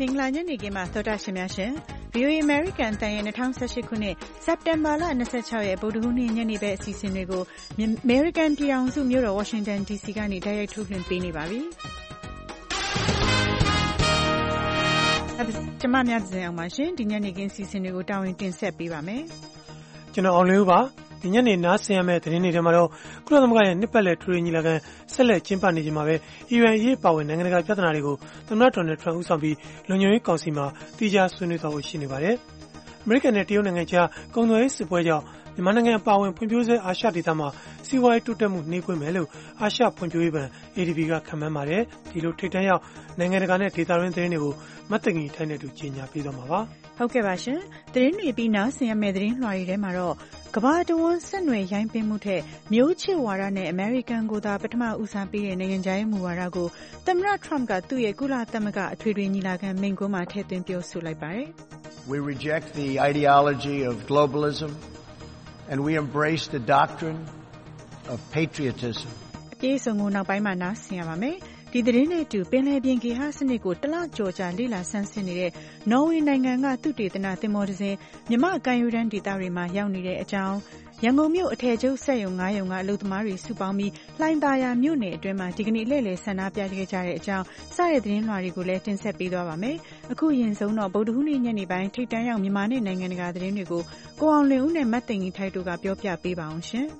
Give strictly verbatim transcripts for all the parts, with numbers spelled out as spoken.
မင်္ဂလာညနေခင်းပါသောတာရှင်များရှင် ဗွီအိုအေ American တန်ရဲ့ ၂၀၁၈ ခုနှစ် စက်တင်ဘာလ ၂၆ ရက်ဗုဒ္ဓဟူးနေ့ညနေဘက်အစီအစဉ်တွေကို American ပြည်ထောင်စုမြို့တော် Washington ဒီ စီ ကနေတိုက်ရိုက်ထုတ်လွှင့်ပေးနေပါပြီ။ကျွန်မများသစဉ်အောင်ပါရှင်ဒီညနေခင်းအစီအစဉ်တွေကိုတာဝန်တင်ဆက်ပေးပါမယ်။ကျွန်တော်အောင်လေးဦးပါဒီညနေနားဆင်ရမယ့်သတင်းတွေထဲမှာတော့ကုလသမဂ္ဂရဲ့နှစ်ပတ်လည်ထူးထူးညီလာခံဆက်လက်ကျင်းပနေချိန်မှာပဲအီရန်အရေးပါဝင်နိုင်ငံတကာပြဿနာတွေကိုသမ္မတဒေါ်နယ်ထရန့်ဦးဆောင်ပြီးလုံခြုံရေးကောင်စီမှာတီးခြားဆွေးနွေးသွားဖို့ရှိနေပါတယ်။အမေရိကန်နဲ့တရုတ်နိုင်ငံကြားကုန်သွယ်ရေးစစ်ပွဲကြောင့်မြန်မာနိုင်ငံအပါအဝင်ဖွံ့ဖြိုးဆဲအာရှဒေသမှာစီးပွားရေးတိုးတက်မှုနှေးကွေးမယ်လို့အာရှဖွံ့ဖြိုးရေးဘဏ် A D B ကခန့်မှန်းပါတယ်။ဒီလိုထိပ်တန်းရောက်နိုင်ငံတကာနဲ့ဒေသတွင်းသတင်းတွေကိုမတ်တငီထိုင်းနဲ့တူကြီးညာပေးသွားမှာပါ။ဟုတ်ကဲ့ပါရှင်။သတင်းတွေပြီးနားဆင်ရမယ့်သတင်းလွှာတွေထဲမှာတော့ကမ္ဘာတဝန်းဆက်နွယ်ရိုင်းပင်းမှုထက်မျိုးချစ်ဝါဒနဲ့အမေရိကန်ကိုသာပထမဦးစားပေးတဲ့နိုင်ငံခြားရေးမူဝါဒကိုသမ္မတထရမ့်ကသူ့ရဲ့ကုလသမဂ္ဂအထွေထွေညီလာခံမိန့်ခွန်းမှာထည့်သွင်းပြောဆိုလိုက်ပါတယ်။ We reject the ideology of globalism and we embrace the doctrine of patriotism. အပြည့်အစုံကိုနောက်ပိုင်းမှာနားဆင်ရပါမယ်။ဒီသတင်းနဲ့အတူပင်လယ်ပြင်ဂေဟစနစ်ကိုတလကြော်ကြာလေ့လာဆန်းစစ်နေတဲ့နော်ဝေနိုင်ငံကသုတေသနသင်္ဘောတစ်စင်းမြမကမ်းရိုးတန်းဒေသတွေမှာရောက်နေတဲ့အကြောင်းရန်ကုန်မြို့အထည်ချုပ်စက်ရုံငါးရုံကအလုပ်သမားတွေစုပေါင်းပြီးလှိုင်သာယာမြို့နယ်အတွင်းမှာဒီကနေ့လှည့်လည်ဆန္ဒပြခဲ့ကြတဲ့အကြောင်းစတဲ့သတင်းလွှာတွေကိုလည်းတင်ဆက်ပေးသွားပါမယ်။အခုရင်ဆုံးတော့ဗုဒ္ဓဟူးနေ့ညနေပိုင်းထိပ်တန်းရောက်မြန်မာနဲ့နိုင်ငံတကာသတင်းတွေကိုကိုအောင်လင်ဦးနဲ့မတ်သိန်ကြီးထိုက်တို့ကပြောပြပေးပါအောင်ရှင်။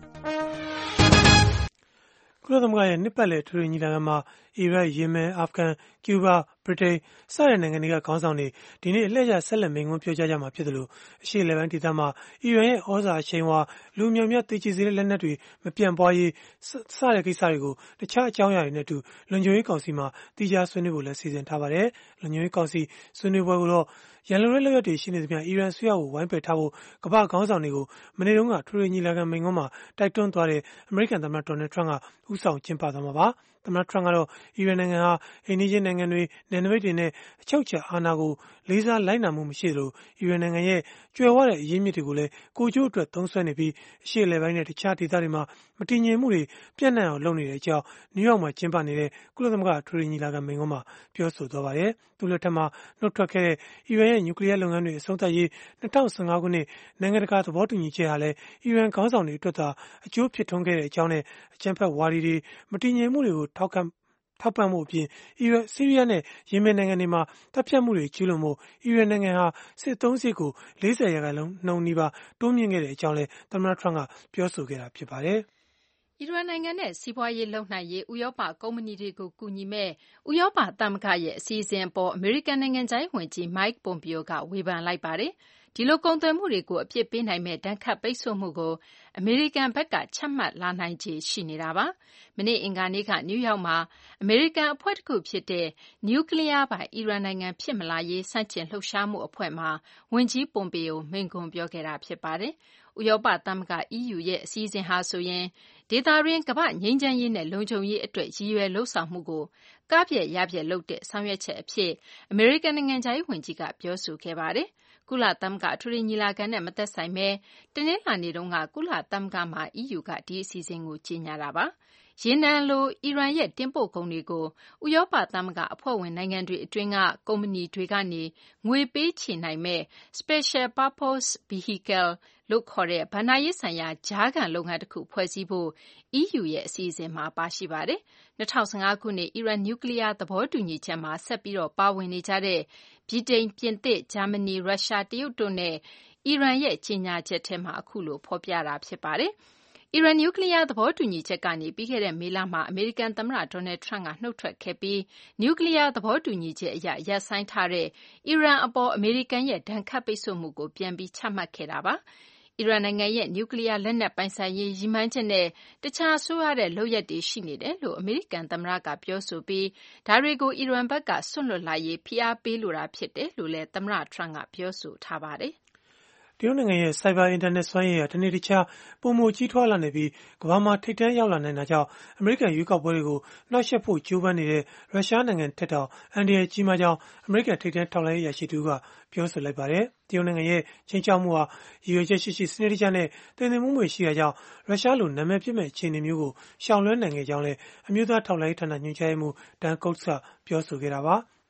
ကုလသမဂ္ဂရဲ့နှစ်ပတ်လည်ထူးထူးညီလာခံမှာအီရတ်၊ယီမင်၊အာဖဂန်၊ကျူးဘား၊ဗြိတိန်စတဲ့နိုင်ငံတွေကခေါင်းဆောင်တွေဒီနေ့အလှည့်ကျဆက်လက်မိန့်ခွန်းပြောကြားကြမှာဖြစ်တယ်လို့အရှေ့အလယ်ပိုင်းဒေသမှာအီရန်ရဲ့ဩဇာအရှိန်အဝါလူမျိုးများတေချေစေတဲ့လက်နက်တွေမပြန့်ပွားရေးစတဲ့ကိစ္စတွေကိုတခြားအကြောင်းအရာတွေနဲ့အတူလုံခြုံရေးကောင်စီမှာတီးခြားဆွေးနွေးဖို့လည်းစီစဉ်ထားပါတယ်။လုံခြုံရေးကောင်စီဆွေးနွေးပွဲကိုတော့ရန်လိုတဲ့လုပ်ရက်တွေရှိနေသမျှအီရန်ဆွေးရကိုဝိုင်းပယ်ထားဖို့ကမ္ဘာခေါင်းဆောင်တွေကိုမနေ့တုန်းကထူထူညီလာခံမိန့်ခွန်းမှာတိုက်တွန်းသွားတဲ့အမေရိကန်သမ္မတဒေါ်နယ်ထရန့်ကဦးဆောင်ကျင်းပသွားမှာပါ။သမ္မတထရန့်ကတော့အီရန်နိုင်ငံဟာအိမ်နီးချင်းနိုင်ငံတွေနယ်နိမိတ်တွေနဲ့အချုပ်အခြာအာဏာကိုလေးစားလိုက်နာမှုမရှိသလိုအီရန်နိုင်ငံရဲ့ကြွယ်ဝတဲ့အရင်းမြစ်တွေကိုလည်းကိုကျိုးအတွက်သုံးစွဲနေပြီးအရှေ့အလယ်ပိုင်းနဲ့တခြားဒေသတွေမှာမတည်ငြိမ်မှုတွေပြန့်နှံ့အောင်လုပ်နေတဲ့အကြောင်းနယူးယောက်မှာကျင်းပနေတဲ့ကုလသမဂ္ဂထူထူညီလာခံမိန့်ခွန်းမှာပြောဆိုသွားပါတယ်။သူ့လက်ထက်မှာနှုတ်ထွက်ခဲ့တဲ့အီရန်ရဲ့နျူကလ িয়ার လုပ်ငန်းတွေအဆုံးသတ်ရေး၂၀၁၅ခုနှစ်နိုင်ငံတကာသဘောတူညီချက်ဟာလည်းအီရန်ခေါင်းဆောင်တွေအတွက်သာအကျိုးဖြစ်ထွန်းခဲ့တဲ့အကြောင်းနဲ့အကြမ်းဖက်ဝါဒီတွေမတည်ငြိမ်မှုတွေကိုထောက်ခံထောက်ပံ့မှုအပြင်အီရန်ဆီးရီးယားနဲ့ယီမင်နိုင်ငံတွေမှာတပ်ဖြတ်မှုတွေကျူးလွန်မှုအီရန်နိုင်ငံဟာစစ်သုံးစစ်ကို၄၀ရာခိုင်နှုန်းနီးပါးတိုးမြင့်ခဲ့တဲ့အကြောင်းလည်းသမ္မတထရန့်ကပြောဆိုခဲ့တာဖြစ်ပါတယ်။အီရန်နိုင်ငံနဲ့စီးပွားရေးလုပ်နိုင်ရေးဥရောပကုမ္ပဏီတွေကိုကူညီမဲ့ဥရောပသမဂ္ဂရဲ့အစီအစဉ်အပေါ်အမေရိကန်နိုင်ငံခြားရေးဝန်ကြီး Mike Pompeo ကဝေဖန်လိုက်ပါတယ်။ဒီလိုကုန်သွယ်မှုတွေကိုအပြစ်ပေးနိုင်မဲ့ဒဏ်ခတ်ပိတ်ဆို့မှုကိုအမေရိကန်ဘက်ကချမှတ်လာနိုင်ခြေရှိနေတာပါ။မနေ့အင်္ဂါနေ့ကနယူးယောက်မှာအမေရိကန်အဖွဲ့တစ်ခုဖြစ်တဲ့နျူကလ িয়ার ပိုင်အီရန်နိုင်ငံဖြစ်မလာရေးစန့်ကျင်လှုပ်ရှားမှုအဖွဲ့မှာဝန်ကြီး Pompeo မိန့်ခွန်းပြောခဲ့တာဖြစ်ပါတယ်။ဥရောပသမဂ္ဂ E U ရဲ့အစီအစဉ်ဟာဆိုရင်ဒေသတွင်းကမ္ဘာ့ငြိမ်းချမ်းရေးနဲ့လုံခြုံရေးအတွက်ရည်ရွယ်လုပ်ဆောင်မှုကိုကပြည့်ရပြည့်လုပ်တဲ့ဆောင်ရွက်ချက်အဖြစ်အမေရိကန်နိုင်ငံခြားရေးဝန်ကြီးကပြောဆိုခဲ့ပါတယ်။ကုလသမဂ္ဂအထွေထွေညီလာခံနဲ့မသက်ဆိုင်ပဲတနင်္လာနေ့တုန်းကကုလသမဂ္ဂမှာ E U ကဒီအစီအစဉ်ကိုကြေညာတာပါ။ရေနံလိုအီရန်ရဲ့တင်ပို့ကုန်တွေကိုဥရောပသမဂ္ဂအဖွဲ့ဝင်နိုင်ငံတွေအတွင်းကကုမ္ပဏီတွေကနေငွေပေးချေနိုင်မဲ့ Special Purpose Vehicle လို့ခေါ်တဲ့ဘဏ္ဍာရေးဆိုင်ရာကြားခံလုပ်ငန်းတစ်ခုဖွဲ့စည်းဖို့ E U ရဲ့အစီအစဉ်မှာပါရှိပါတယ်။၂၀၁၅ခုနှစ်အီရန်နျူကလ িয়ার သဘောတူညီချက်မှာဆက်ပြီးပါဝင်နေကြတဲ့ဗြိတိန်၊ပြင်သစ်၊ဂျာမနီ၊ရုရှား၊တရုတ်တို့နဲ့အီရန်ရဲ့ကြေညာချက်ထဲမှာအခုလိုဖော်ပြတာဖြစ်ပါတယ်။အီရန်နျူကလ িয়ার သဘောတူညီချက်ကနေပြီးခဲ့တဲ့မေလမှာအမေရိကန်သမ္မတဒေါ်နယ်ထရန့်ကနှုတ်ထွက်ခဲ့ပြီးနျူကလ িয়ার သဘောတူညီချက်အရရပ်ဆိုင်းထားတဲ့အီရန်အပေါ်အမေရိကန်ရဲ့ဒဏ်ခတ်ပိတ်ဆို့မှုကိုပြန်ပြီးချမှတ်ခဲ့တာပါ။အီရန်နိုင်ငံရဲ့နျူကလ িয়ার လက်နက်ပိုင်ဆိုင်ရေးရည်မှန်းချက်နဲ့တခြားဆိုးရွားတဲ့လုပ်ရပ်တွေရှိနေတယ်လို့အမေရိကန်သမ္မတကပြောဆိုပြီးဒါတွေကိုအီရန်ဘက်ကစွန့်လွတ်လာရေးဖိအားပေးလိုတာဖြစ်တယ်လို့လည်းသမ္မတထရန့်ကပြောဆိုထားပါတယ်။တရုတ်နိုင်ငံရဲ့ဆိုက်ဘာအင်တာနက်စွမ်းရည်ဟာတနေ့တခြားပိုမိုကြီးထွားလာနေပြီးကမ္ဘာမှာထိပ်တန်းရောက်လာနိုင်တာကြောင့်အမေရိကန်ရွေးကောက်ပွဲတွေကိုနှောက်ယှက်ဖို့ကြိုးပမ်းနေတဲ့ရုရှားနိုင်ငံထက်တောင်အန္တရာယ်ကြီးမားကြောင်းအမေရိကန်ထိပ်တန်းထောက်လှမ်းရေးအရာရှိတူကပြောဆိုလိုက်ပါတယ်။တရုတ်နိုင်ငံရဲ့ချိန်ချောက်မှုဟာရည်ရွယ်ချက်ရှိရှိစနစ်တကျနဲ့တင်သွင်းမှုတွေရှိတာကြောင့်ရုရှားလိုနာမည်ပြည့်မဲ့အခြေအနေမျိုးကိုရှောင်လွှဲနိုင်ခဲ့ကြောင်းလည်းအမျိုးသားထောက်လှမ်းရေးဌာနညွှန်ကြားရေးမှူးဒန်ကုတ်ကပြောဆိုခဲ့တာပါ။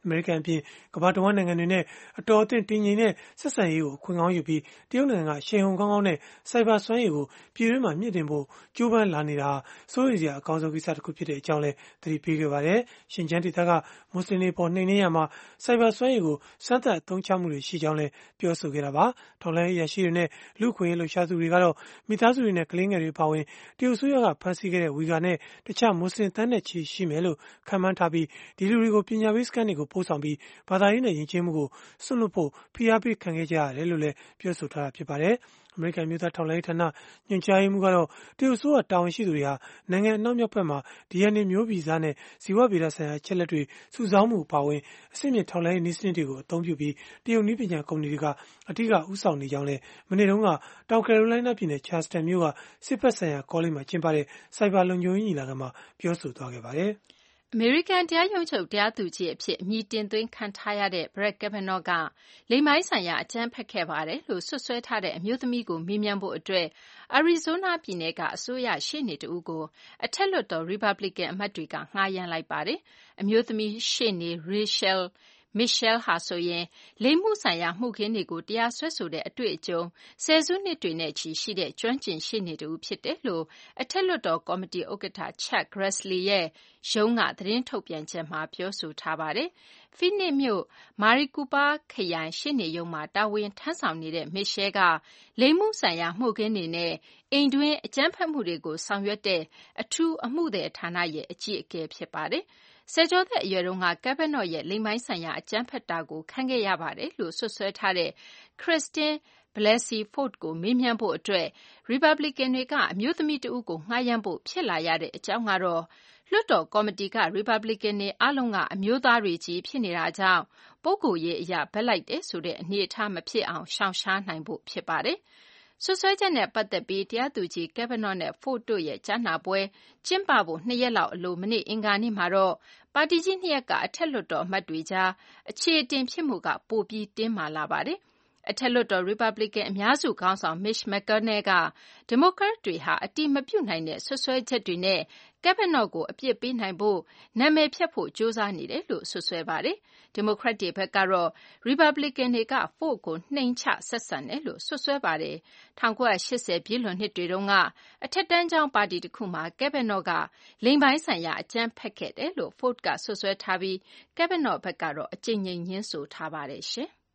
အမေရိကန်အပြင်ကမ္ဘာတဝန်းနိုင်ငံတွေနဲ့အတော်အသင့်တည်ငြိမ်တဲ့ဆက်ဆံရေးကိုခွင့်ကောင်းယူပြီးတရုတ်နိုင်ငံကရှေ့ဟုန်ကောင်းကောင်းနဲ့စိုက်ဘာစွမ်းရည်ကိုပြည်တွင်းမှာမြင့်တင်ဖို့ကြိုးပမ်းလာနေတာစိုးရိမ်စရာအကောင်းဆုံးကိစ္စတစ်ခုဖြစ်တဲ့အကြောင်းလည်းသတိပေးခဲ့ပါတယ်။ရှင်ကျန်းဒေသကမွတ်စလင်တွေပေါ်နှိမ်နင်းရမှာစိုက်ဘာစွမ်းရည်ကိုစမ်းသပ်အသုံးချမှုတွေရှိကြောင်းလည်းပြောဆိုခဲ့တာပါ။ထောက်လှမ်းရေးရရှိတွေနဲ့လူခွင့်ရေးလှုပ်ရှားသူတွေကတော့မိသားစုတွေနဲ့ကလေးငယ်တွေပါဝင်တရုတ်ဆိုရကဖမ်းဆီးခဲ့တဲ့ဝီဂါနဲ့တခြားမွတ်စလင်တန်းတဲ့ချီရှိမယ်လို့ခန့်မှန်းထားပြီးဒီလူတွေကိုပညာပေးစခန်းတွေကိုပို့ဆောင်ပြီးဘာသာရေးနဲ့ယဉ်ကျေးမှုကိုစွန့်လွတ်ဖို့ဖိအားပေးခံခဲ့ကြရတယ်လို့လည်းပြောဆိုထားတာဖြစ်ပါတယ်။အမေရိကန်မျိုးသားထောက်လှမ်းရေးဌာနညွှန်ကြားရေးမှူးကတော့တရုတ်ဆိုရတာဝန်ရှိသူတွေဟာနိုင်ငံအနောက်မြောက်ဘက်မှာ ဒီ အန် အေ မျိုးဗီဇနဲ့ဇီဝဗေဒဆိုင်ရာအချက်လက်တွေစုဆောင်းမှုအပါအဝင်အဆင့်မြင့်ထောက်လှမ်းရေးနည်းစနစ်တွေကိုအသုံးပြုပြီးတရုတ်နည်းပညာကုမ္ပဏီတွေကအထူးဦးဆောင်နေကြောင်းလည်းမနေ့တုန်းကတောင်ကယ်ရိုလိုင်းနားပြည်နယ်ချာစတန်မြို့ကစစ်ဘက်ဆိုင်ရာကောလိပ်မှာကျင်းပတဲ့စိုက်ဘာလုံခြုံရေးညီလာခံမှာပြောဆိုသွားခဲ့ပါတယ်။အမေရိကန်တရားရုံးချုပ်တရားသူကြီးအဖြစ်အမည်တင်သွင်းခံထားရတဲ့ Brett Kavanaugh ကလိင်ပိုင်းဆိုင်ရာအကြမ်းဖက်ခဲ့ပါတယ်လို့စွပ်စွဲထားတဲ့အမျိုးသမီးကိုမေးမြန်းဖို့အတွက်အရီဇိုးနားပြည်နယ်ကအစိုးရရှေ့နေတဦးကိုအထက်လွှတ်တော်ရီပတ်ဘလစ်ကန်အမတ်တွေကငှားရမ်းလိုက်ပါတယ်။အမျိုးသမီးရှေ့နေ Rachel Mitchell ဟာဆိုရင်လိင်မှုဆိုင်ရာမှုခင်းတွေကိုတရားစွဲဆိုတဲ့အတွေ့အကြုံဆယ်စုနှစ်တွေနဲ့ချီရှိတဲ့ကျွမ်းကျင်ရှေ့နေတဦးဖြစ်တယ်လို့အထက်လွှတ်တော်ကော်မတီဥက္ကဋ္ဌ Chuck Grassley ရဲ့ရုံးကသတင်းထုတ်ပြန်ချက်မှာပြောဆိုထားပါတယ်။ Phoenix မြို့ Maricopa ခရိုင်ရှေ့နေရုံးမှာတာဝန်ထမ်းဆောင်နေတဲ့ Mitchell ကလိင်မှုဆိုင်ရာမှုခင်းတွေနဲ့အိမ်တွင်းအကြမ်းဖက်မှုတွေကိုဆောင်ရွက်တဲ့အထူးအမှုသည်ဌာနရဲ့အကြီးအကဲဖြစ်ပါတယ်။ဆယ်ကျော်သက်အရွယ်တုန်းက Kavanaugh ရဲ့လိင်ပိုင်းဆိုင်ရာအကြမ်းဖက်တာကိုခံခဲ့ရပါတယ်လို့စွပ်စွဲထားတဲ့ Christine Blasey Ford ကိုမေးမြန်းဖို့အတွက်ရီပတ်ဘလစ်ကန်တွေကအမျိုးသမီးတဦးကိုငှားရမ်းဖို့ဖြစ်လာရတဲ့အကြောင်းကတော့လွှတ်တော်ကော်မတီကရီပတ်ဘလစ်ကန်တွေအားလုံးကအမျိုးသားတွေကြီးဖြစ်နေတာကြောင့်ပုဂ္ဂိုလ်ရေးအရဘက်လိုက်တယ်ဆိုတဲ့အနေအထားမဖြစ်အောင်ရှောင်ရှားနိုင်ဖို့ဖြစ်ပါတယ်။စွပ်စွဲချက်နဲ့ပတ်သက်ပြီးတရားသူကြီး Kavanaugh နဲ့ Ford တို့ရဲ့ကြားနာပွဲကျင်းပဖို့နှစ်ရက်လောက်အလိုမနေ့အင်္ဂါနေ့မှာတော့ပါတီကြီးနှစ်ရပ်ကအထက်လွှတ်တော်အမတ်တွေကြားအခြေအတင်ဖြစ်မှုကပိုပြီးတင်းမာလာပါတယ်။အထက်လွှတ်တော်ရီပတ်ဘလစ်ကန်အများစုခေါင်းဆောင် Mitch McConnell ကဒီမိုကရက်တွေဟာအတည်မပြုနိုင်တဲ့စွပ်စွဲချက်တွေနဲ့ Kavanaugh ကိုအပြစ်ပေးနိုင်ဖို့နာမည်ဖျက်ဖို့ကြိုးစားနေတယ်လို့စွပ်စွဲပါတယ်။ဒီမိုကရက်တွေဘက်ကတော့ရီပတ်ဘလစ်ကန်တွေက Ford ကိုနှိမ်ချဆက်ဆံတယ်လို့စွပ်စွဲပါတယ်။၁၉၈၀ပြည့်လွန်နှစ်တွေတုန်းကအထက်တန်းကျောင်းပါတီတစ်ခုမှာ Kavanaugh ကလိင်ပိုင်းဆိုင်ရာအကြမ်းဖက်ခဲ့တယ်လို့ Ford ကစွပ်စွဲထားပြီး Kavanaugh ဘက်ကတော့အကြိမ်ကြိမ်ငြင်းဆိုထားပါတယ်ရှင်။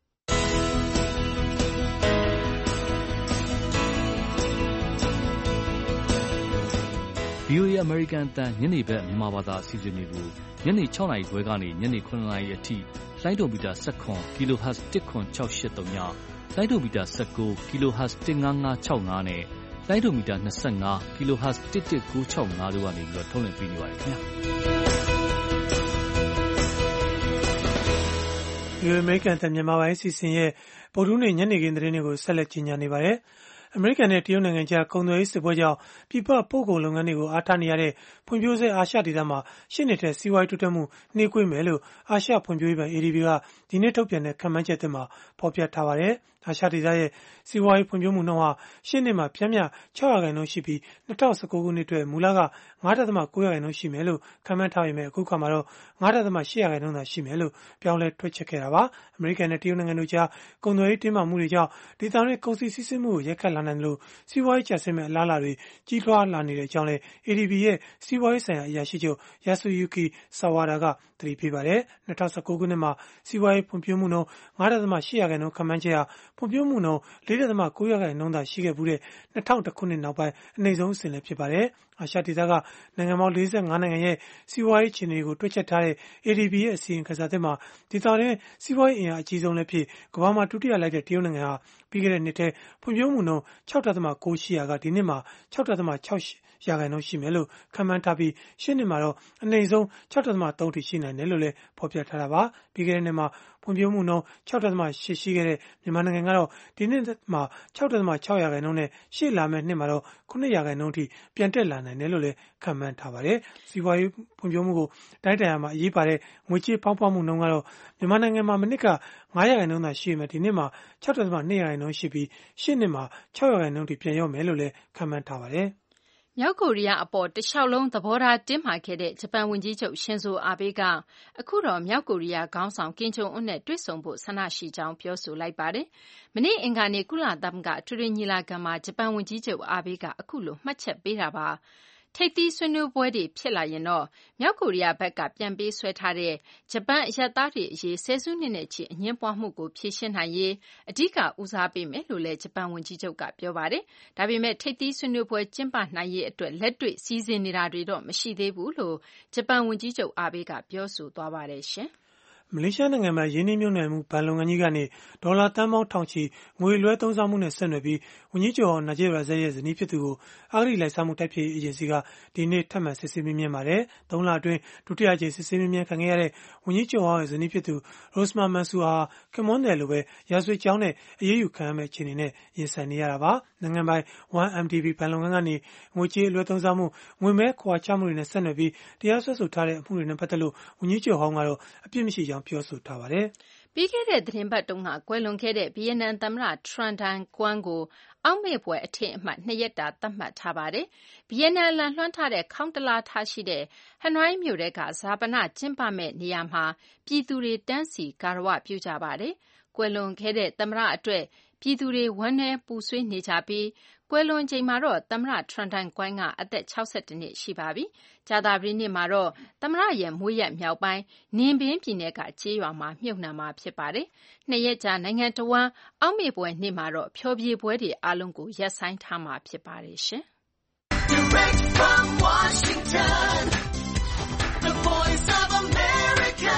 ဗွီအိုအေ American အသံညနေဘက်မြန်မာဘာသာအစီအစဉ်တွေကိုညနေ၆နာရီခွဲကနေညနေ၇နာရီအထိလိုင်းဒိုမီတာ၁၇ kHz တစ်ခွန်၆၈၃ညလိုင်းဒိုမီတာ၁၉ kHz တစ်၅၅၆၅နဲ့လိုင်းဒိုမီတာ၂၅ kHz တစ်တစ်၉၆၅တို့ကနေပြီးတော့ထုတ်လွှင့်ပေးနေပါတယ်ခင်ဗျာဒီအမေရိကန်တန်မြန်မာပိုင်းစီစဉ်ရဲ့ဗုဒ္ဓနေ့ညနေခင်းသတင်းတွေကိုဆက်လက်ကြီးညာနေပါတယ်အမေရိကန်နဲ့တရုတ်နိုင်ငံကြားကုန်သွယ်ရေးစစ်ပွဲကြောင့်ပြည်ပပို့ကုန်လုပ်ငန်းတွေကိုအားထားနေရတဲ့ဖွံ့ဖြိုးဆဲအာရှဒေသမှာရှေ့နေတဲ့စီးပွားရေးတိုးတက်မှုနှေးကွေးမယ်လို့အာရှဖွံ့ဖြိုးရေးဘဏ် A D B ကဒီနေ့ထုတ်ပြန်တဲ့ခန့်မှန်းချက်သစ်မှာဖော်ပြထားပါတယ်။အာရှဒေသရဲ့စီးပွားရေးဖွံ့ဖြိုးမှုနှုန်းဟာရှေ့နှစ်မှာပြင်းပြ၆ရာခိုင်နှုန်းရှိပြီး၂၀၁၉ခုနှစ်အတွက်မူလက၅ဒသမ၉ရာခိုင်နှုန်းရှိမယ်လို့ခန့်မှန်းထားပေမဲ့အခုခါမှာတော့၅ဒသမ၈ရာခိုင်နှုန်းသာရှိမယ်လို့ပြောင်းလဲတွက်ချက်ခဲ့တာပါ။အမေရိကန်နဲ့တရုတ်နိုင်ငံတို့ကြားကုန်သွယ်ရေးတင်းမာမှုတွေကြောင့်ဒေသတွင်းကုန်စည်စီးဆင်းမှုကိုရိုက်ခတ်လာနိုင်တယ်လို့စီးပွားရေးကျဆင်းမဲ့အလားအလာတွေကြီးထွားလာနေတဲ့အကြောင်းလဲ A D B ရဲ့စီးပွားရေးဆိုင်ရာအရာရှိချုပ် Yasuyuki Sawada ကသတိပေးပါတယ်။၂၀၁၉ခုနှစ်မှာစီးပွားရေးဖွံ့ဖြိုးမှုနှုန်း၅ဒသမ၈ရာခိုင်နှုန်းခန့်မှန်းချက်ဟာဖွံ့ဖြိုးမှုနှုန်း၄ဒသမ၉ရာခိုင်နှုန်းသာရှိခဲ့မှုတဲ့၂၀၀၁ခုနှစ်နောက်ပိုင်းအနိမ့်ဆုံးအဆင့်လည်းဖြစ်ပါတယ်။အာရှဒေသကနိုင်ငံပေါင်း၄၅နိုင်ငံရဲ့စီးပွားရေးအခြေအနေကိုတွက်ချက်ထားတဲ့ A D B ရဲ့အစီရင်ခံစာသစ်မှာဒေသတွင်းစီးပွားရေးအင်အားအကြီးဆုံးလည်းဖြစ်ကမ္ဘာမှာဒုတိယလိုက်တဲ့တရုတ်နိုင်ငံဟာပြီးခဲ့တဲ့နှစ်ထဲဖွံ့ဖြိုးမှုနှုန်း၆ဒသမ၉ရှိရာကဒီနှစ်မှာ၆ဒသမ၆ရာခိုင်နှုန်းရှိမယ်လို့ခန့်မှန်းထားပြီးရှေ့နှစ်မှာတော့အနိမ့်ဆုံး၆ဒသမ၃ထိရှိနိုင်တယ်လို့လည်းဖော်ပြထားတာပါပြီးခဲ့တဲ့နှစ်မှာဖွံ့ဖြိုးမှုနှုန်း၆ဒသမ၈ရှိခဲ့တဲ့မြန်မာနိုင်ငံကတော့ဒီနှစ်မှာ၆ဒသမ၆ရာခိုင်နှုန်းနဲ့ရှေ့လာမယ့်နှစ်မှာတော့၉ရာခိုင်နှုန်းထိပြန်တက်လာနိုင်တယ်လို့လည်းခန့်မှန်းထားပါတယ်စီးပွားရေးဖွံ့ဖြိုးမှုကိုတိုင်းတန်ရာမှာအရေးပါတဲ့ငွေကြေးပေါင်းဖောက်မှုနှုန်းကတော့မြန်မာနိုင်ငံမှာမနှစ်က၅ရာခိုင်နှုန်းသာရှိမယ်ဒီနှစ်မှာ၆ဒသမ၂ရာခိုင်နှုန်းရှိပြီးရှေ့နှစ်မှာ၆ရာခိုင်နှုန်းထိပြန်ရောက်မယ်လို့လည်းခန့်မှန်းထားပါတယ်မြောက်ကိုရီးယားအပေါ်တလျှောက်လုံးသဘောထားတင်းမာခဲ့တဲ့ဂျပန်ဝန်ကြီးချုပ်ရှင်ဇိုအာဘေးကအခုတော့မြောက်ကိုရီးယားခေါင်းဆောင်ကင်ဂျုံအွန်းနဲ့တွေ့ဆုံဖို့ဆန္ဒရှိကြောင်းပြောဆိုလိုက်ပါတယ်။မနေ့အင်္ဂါနေ့ကုလသမဂ္ဂအထွေထွေညီလာခံမှာဂျပန်ဝန်ကြီးချုပ်အာဘေးကအခုလိုမှတ်ချက်ပေးတာပါ။ထိပ်သီးဆွေးနွေးပွဲတွေဖြစ်လာရင်တော့မြောက်ကိုရီးယားဘက်ကပြန်ပေးဆွဲထားတဲ့ဂျပန်အရပ်သားတွေအရေးဆယ်စုနှစ်နဲ့ချီအငြင်းပွားမှုကိုဖြေရှင်းနိုင်ရေးအဓိကဦးစားပေးမယ်လို့လည်းဂျပန်ဝန်ကြီးချုပ်ကပြောပါတယ်။ဒါပေမဲ့ထိပ်သီးဆွေးနွေးပွဲကျင်းပနိုင်ရေးအတွက်လက်တွေ့စီစဉ်နေတာတွေတော့မရှိသေးဘူးလို့ဂျပန်ဝန်ကြီးချုပ်အာဘေးကပြောဆိုသွားပါတယ်ရှင်။မလေးရှားနိုင်ငံမှာရင်းနှီးမြှုပ်နှံမှုဘဏ်လုပ်ငန်းကြီးကနေဒေါ်လာသန်းပေါင်းထောင်ချီငွေလွှဲသုံးစွဲမှုနဲ့ဆက်နွယ်ပြီးဝန်ကြီးချုပ်နာဂျစ်ရာဇက်ရဲ့ဇနီးဖြစ်သူကိုအဂတိလိုက်စားမှုတိုက်ဖျက်ရေးအေဂျင်စီကဒီနေ့ထပ်မံစစ်ဆေးမေးမြန်းပါတယ်။သုံးလအတွင်းဒုတိယအကြိမ်စစ်ဆေးမေးမြန်းခံခဲ့ရတဲ့ဝန်ကြီးချုပ်ရဲ့ဇနီးဖြစ်သူရိုစမာမန်ဆူဟာခင်မွန်းတယ်လို့ပဲရာဇဝတ်ကြောင်းနဲ့အရေးယူခံရမယ့်အခြေအနေနဲ့ရင်ဆိုင်နေရတာပါ။နိုင်ငံပိုင် one M D B ဘဏ်လုပ်ငန်းကနေငွေကြေးလွှဲသုံးစွဲမှုငွေမဲခွာချမှုတွေနဲ့ဆက်နွယ်ပြီးတရားစွဲဆိုထားတဲ့အမှုတွေနဲ့ပတ်သက်လို့ဝန်ကြီးချုပ်ဟောင်းကတော့အပြစ်မရှိကြောင်းပြောဆိုထားပါတယ်။ပြီးခဲ့တဲ့သတင်းပတ်တုန်းကကွယ်လွန်ခဲ့တဲ့ဗီယက်နမ်သမ္မတထရန်ဒန်ကွမ်ကိုအောက်မေ့ဖွယ်အထင်အမှတ်နှစ်ရက်တာသတ်မှတ်ထားပါတယ်။ဗီယက်နမ်လန်လွှမ်းထားတဲ့ခေါင်းတလားထားရှိတဲ့ဟနွိုင်းမြို့တဲကဇာပနကျင်းပမဲ့နေရာမှာပြည်သူတွေတန်းစီဂါရဝပြုကြပါတယ်။ကွယ်လွန်ခဲ့တဲ့သမ္မတအတွက်ပြည်သူတွေဝမ်းနည်းပူဆွေးနေကြပြီးကွယ်လွန်ချိန်မှာတော့သမ္မတထရန်ဒန်ကွမ်ကအသက်၆၁နှစ်ရှိပါပြီ။ကြာသပတေးနေ့မှာတော့သမ္မတရဲ့မွေးရပ်မြောက်ပိုင်းနင်ပင်းပြည်နယ်ကကြေးရွာမှာမြုပ်နှံမှာဖြစ်ပါတယ်။နှစ်ရက်ကြာနိုင်ငံတော်ဝန်အောက်မေ့ပွဲနေ့မှာတော့ဖျော်ဖြေပွဲတွေအားလုံးကိုရပ်ဆိုင်းထားမှာဖြစ်ပါတယ်ရှင်။ Direct from Washington, the Voice of America,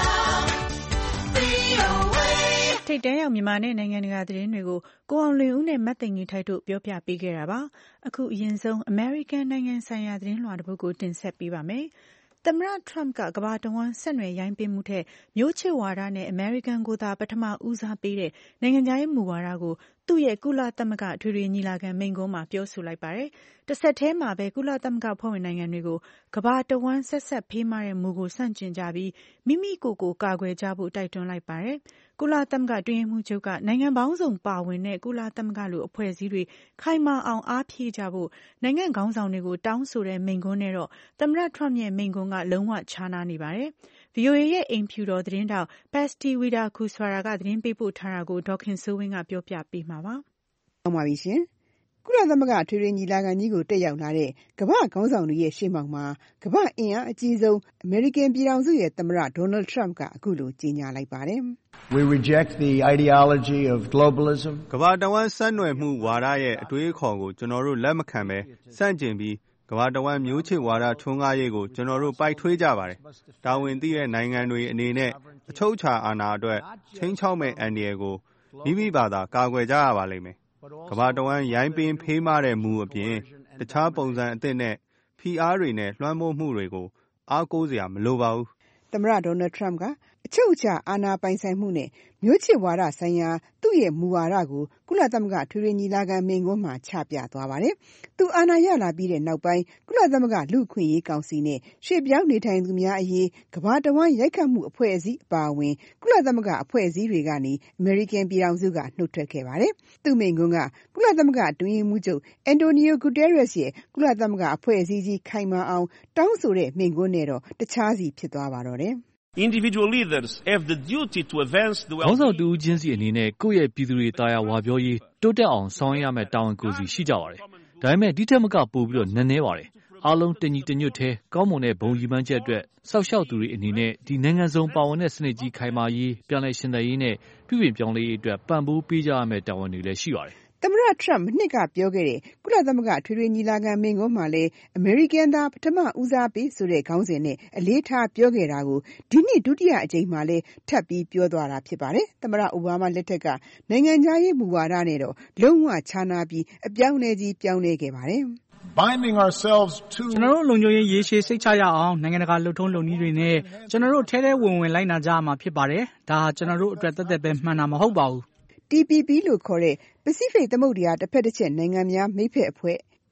V O A ထိပ်တန်းရောက်မြန်မာနဲ့နိုင်ငံတကာသတင်းတွေကိုကိုအောင်လွင်ဦးနဲ့မတ်သိန်ကြီးထိုက်တို့ပြောပြပေးခဲ့တာပါ။အခုအရင်ဆုံး American နိုင်ငံဆိုင်ရာသတင်းလွှာတစ်ပုဒ်ကိုတင်ဆက်ပေးပါမယ်။သမ္မတ Trump ကကမ္ဘာတဝန်းဆက်နွယ်ရိုင်းပင်းမှုထက်မျိုးချစ်ဝါဒနဲ့ American ကိုသာပထမဦးစားပေးတဲ့နိုင်ငံခြားရေးမူဝါဒကိုသူ့ရဲ့ကုလသမဂ္ဂထွေထွေညီလာခံမိန့်ခွန်းမှာပြောဆိုလိုက်ပါတယ်။တစ်ဆက်တည်းမှာပဲကုလသမဂ္ဂဖွဲ့ဝင်နိုင်ငံတွေကိုကမ္ဘာတဝန်းဆက်ဆက်ဖေးမတဲ့မူကိုဆန့်ကျင်ကြပြီးမိမိကိုယ်ကိုကာကွယ်ကြဖို့တိုက်တွန်းလိုက်ပါတယ်။ကုလသမဂ္ဂတွင်းရေးမှူးချုပ်ကနိုင်ငံပေါင်းစုံပါဝင်တဲ့ကုလသမဂ္ဂလိုအဖွဲ့အစည်းတွေခိုင်မာအောင်အားဖြည့်ကြဖို့နိုင်ငံခေါင်းဆောင်တွေကိုတောင်းဆိုတဲ့မိန့်ခွန်းနဲ့တော့သမ္မတ Trump ရဲ့မိန့်ခွန်းကလုံးဝခြားနားနေပါတယ်။ V O A ရဲ့အိမ်ဖြူတော်သတင်းတောက် Patsy Widakuswara ကသတင်းပေးပို့ထားတာကိုဒေါခင်စိုးဝင်းကပြောပြပေးမှာပါ။ဟုတ်ပါပြီရှင်။ကုလသမဂ္ဂထွေထွေညီလာခံကြီးကိုတက်ရောက်လာတဲ့ကမ္ဘာ့ခေါင်းဆောင်တွေရဲ့ရှေ့မှောက်မှာကမ္ဘာ့အင်အားအကြီးဆုံးအမေရိကန်ပြည်ထောင်စုရဲ့သမ္မတ Donald Trump ကအခုလိုကြေညာလိုက်ပါတယ်။ We reject the ideology of globalism. ကမ္ဘာတဝန်းဆက်နွယ်မှုဝါဒရဲ့အတွေးအခေါ်ကိုကျွန်တော်တို့လက်မခံဘဲစန့်ကျင်ပြီးကမ္ဘာတဝန်းမျိုးချစ်ဝါဒထွန်းကားရေးကိုကျွန်တော်တို့ပိုက်ထွေးကြပါတယ်။တာဝန်သိတဲ့နိုင်ငံတွေအနေနဲ့အချုပ်အခြာအာဏာအတွက်ချင်းချောက်မဲ့အန္တရာယ်ကိုမိမိဘာသာကာကွယ်ကြရပါလိမ့်မယ်။ကမ္ဘာတဝန်းရိုင်းပင်းဖေးမတဲ့မူအပြင်တခြားပုံစံအသစ်နဲ့ဖိအားတွေနဲ့လွှမ်းမိုးမှုတွေကိုအားကိုးစရာမလိုပါဘူး။သမ္မတ Donald Trump ကအချုပ်အခြာအာဏာပိုင်ဆိုင်မှုနဲ့မျိုးချစ်ဝါဒဆိုင်ရာသူ့ရဲ့မူဝါဒကိုကုလသမဂ္ဂထွေထွေညီလာခံမိန့်ခွန်းမှာချပြသွားပါတယ်။သူအာဏာရလာပြီးတဲ့နောက်ပိုင်းကုလသမဂ္ဂလူ့အခွင့်အရေးကောင်စီနဲ့ရွှေ့ပြောင်းနေထိုင်သူများအရေးကမ္ဘာတဝန်းရိုက်ခတ်မှုအဖွဲ့အစည်းအပါအဝင်ကုလသမဂ္ဂအဖွဲ့အစည်းတွေကနေအမေရိကန်ပြည်ထောင်စုကနှုတ်ထွက်ခဲ့ပါတယ်။သူ့မိန့်ခွန်းကကုလသမဂ္ဂအတွင်းရေးမှူးချုပ် Antonio Guterres ရဲ့ကုလသမဂ္ဂအဖွဲ့အစည်းကြီးခိုင်မာအောင်တောင်းဆိုတဲ့မိန့်ခွန်းနဲ့တော့တခြားစီဖြစ်သွားပါတော့တယ်။ Individual leaders have the duty to advance the well-being ခေါင်းဆောင်တူချင်းစီအနေနဲ့ကိုယ့်ရဲ့ပြည်သူတွေတာယာဝါပြောရေးတိုးတက်အောင်ဆောင်ရွက်ရမယ့်တာဝန်ကိုယ်စီရှိကြပါတယ်။ဒါပေမဲ့ဒီထက်မကပိုပြီးတော့နည်းနည်းပါတယ်။အားလုံးတညီတညွတ်သေးကောင်းမွန်တဲ့ဘုံရည်မှန်းချက်အတွက်စောက်ရှောက်သူတွေအနေနဲ့ဒီနိုင်ငံစုံပါဝင်တဲ့စနစ်ကြီးခိုင်မာရေးပြန်လည်ရှင်သန်ရေးနဲ့ပြည်ပပြောင်းလဲရေးအတွက်ပံ့ပိုးပေးကြရမယ့်တာဝန်တွေလည်းရှိပါတယ်။သမ္မတ Trump နှစ်ကပြောခဲ့တဲ့ကုလသမဂ္ဂထွေထွေညီလာခံမိန့်ခွန်းမှာလည်းအမေရိကန်သားပထမဦးစားပေးဆိုတဲ့ခေါင်းစဉ်နဲ့အလေးထားပြောခဲ့တာကိုဒီနှစ်ဒုတိယအကြိမ်မှာလည်းထပ်ပြီးပြောသွားတာဖြစ်ပါတယ်။သမ္မတအိုဘားမားလက်ထက်ကနိုင်ငံခြားရေးမူဝါဒနဲ့တော့လုံးဝခြားနားပြီးအပြောင်းအလဲကြီးပြောင်းလဲခဲ့ပါတယ်။ Binding ourselves to ကျွန်တော်တို့လုံခြုံရေးရေရှည်စိတ်ချရအောင်နိုင်ငံတကာလှုပ်ထုံးလုပ်နည်းတွေနဲ့ကျွန်တော်တို့ထဲထဲဝင်ဝင်လိုက်နာကြရမှာဖြစ်ပါတယ်။ဒါကျွန်တော်တို့အတွက်သက်သက်ပဲမှန်တာမဟုတ်ပါဘူး။ T P P လို့ခေါ်တဲ့ Pacific သမုဒ္ဒရာတစ်ဖက်တစ်ချက်နိုင်ငံများမိတ်ဖက်အဖွဲ့